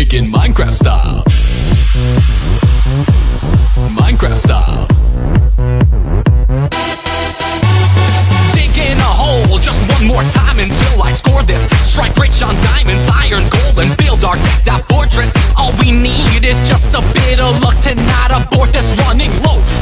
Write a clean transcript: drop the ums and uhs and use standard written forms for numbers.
Taking Minecraft style. Minecraft style. Digging a hole just one more time until I score this. Strike rich on diamonds, iron, gold, and build our decked out fortress. All we need is just a bit of luck to not abort this. Running low